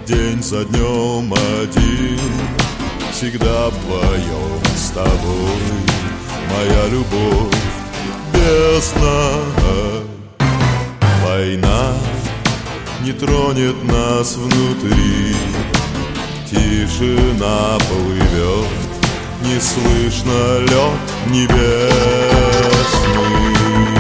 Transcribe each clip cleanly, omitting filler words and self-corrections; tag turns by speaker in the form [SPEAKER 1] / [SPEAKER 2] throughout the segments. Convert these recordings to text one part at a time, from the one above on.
[SPEAKER 1] день за днем один, всегда вдвоем с тобой, моя любовь бездна. Война не тронет нас внутри, тишина плывет, не слышно лед небесный.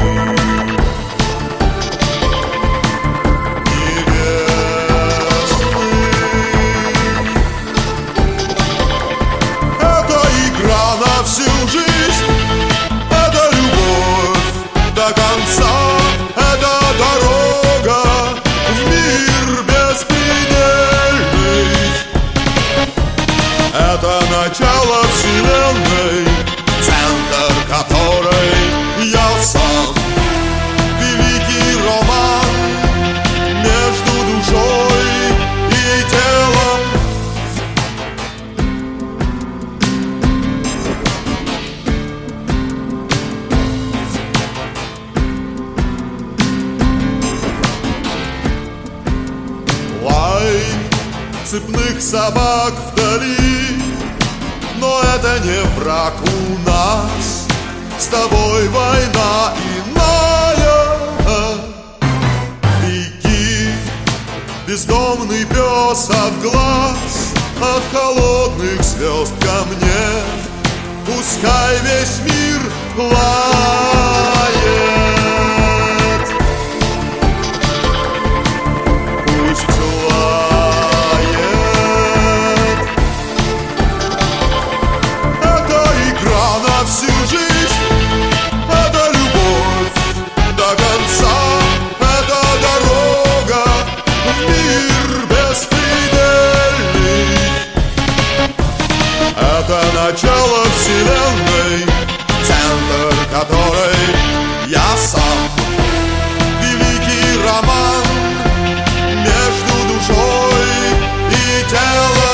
[SPEAKER 1] Всю жизнь это любовь до конца, это дорога в мир беспредельный, это начало вселенной, центр которой я сам, великий роман между душой и телом. Цепных собак вдали, но это не враг у нас, с тобой война иная. Беги, бездомный пес от глаз, от холодных звезд ко мне, пускай весь мир лает, пусть всю жизнь это любовь до конца, это дорога в мир беспредельный, это начало вселенной, центр которой я сам, великий роман между душой и телом.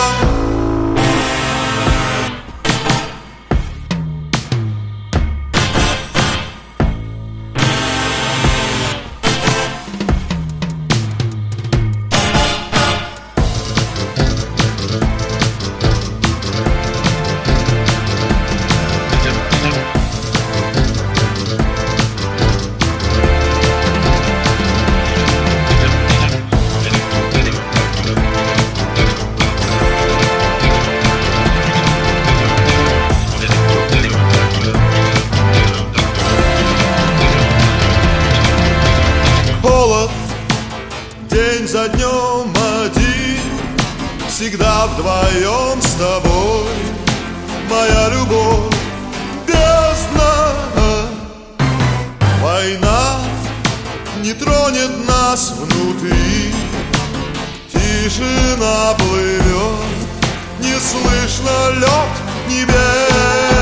[SPEAKER 1] День за днем один, всегда вдвоем с тобой, моя любовь бездна. Война не тронет нас внутри, тишина плывет, не слышно лед небес.